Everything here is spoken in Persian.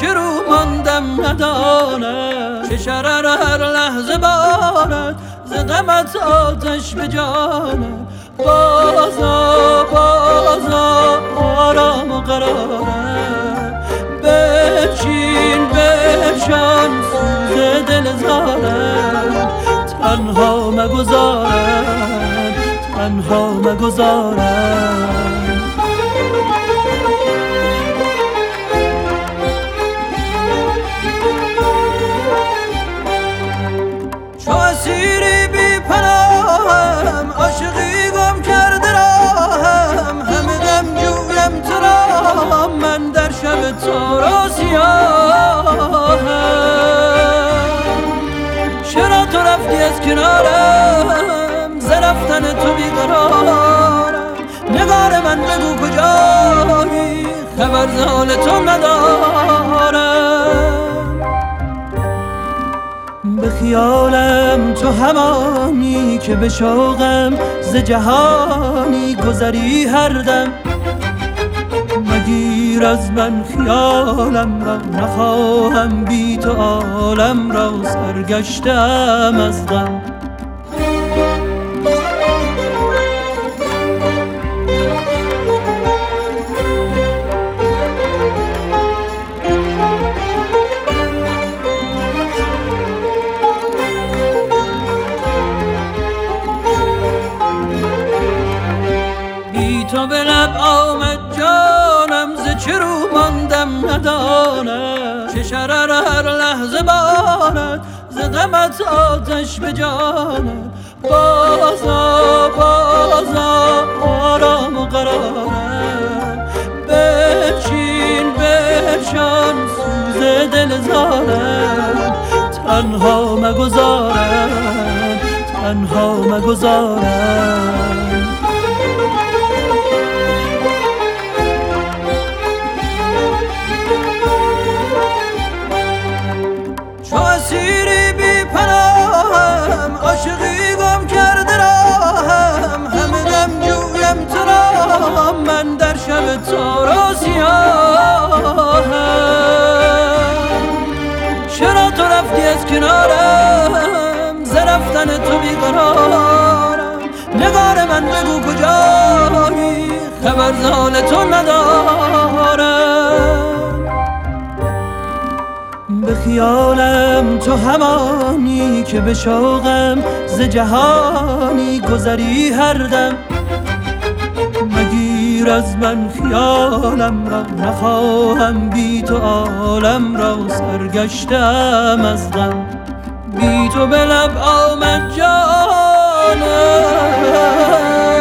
چه رو ماندم ندانم، چه شرر هر لحظه بارد ز غمت آتش به جانم. بازا بازا آرام و قرارم، بچین بشان سوز دل زارم. تنها مگذارم، تنها مگذارم. چو اسیری بی پناهم، عاشقی گم کرده راهم. همه دم جویم تو را، من در شب تار و سیاهم. چرا تو رفتی از کنارم، ز رفتن تو بیقرارم. نگار من بگو کجایی، خبر ز حال تو ندارم. به خیالم تو همانی که به شوقم ز جهانی گذری هر دم. مگیر از من خیالم را، نخواهم بی تو عالم را. سرگشتم از غم. تو به لب آمد جانم، ز چه رو ماندم ندانم. چه شرر هر لحظه بارد ز غمت آتش به جانم. بازا بازا آرام و قرارم، بچین بشان سوز دل زارم. تنها مگذارم، تنها مگذارم. چو اسیری بی پناهم، عاشقی گم کرده راهم. همه دم جویم تو را، من در شب تار و سیاهم. چرا تو رفتی از کنارم، ز رفتن تو بیقرارم. نگار من بگو کجایی، خبر ز حال تو ندارم. به خیالم تو همانی که به شوقم ز جهانی گذری هر دم. مگیر از من خیالم را، نخواهم بی تو عالم را. سرگشتم از غم. بی تو به لب آمد جانم،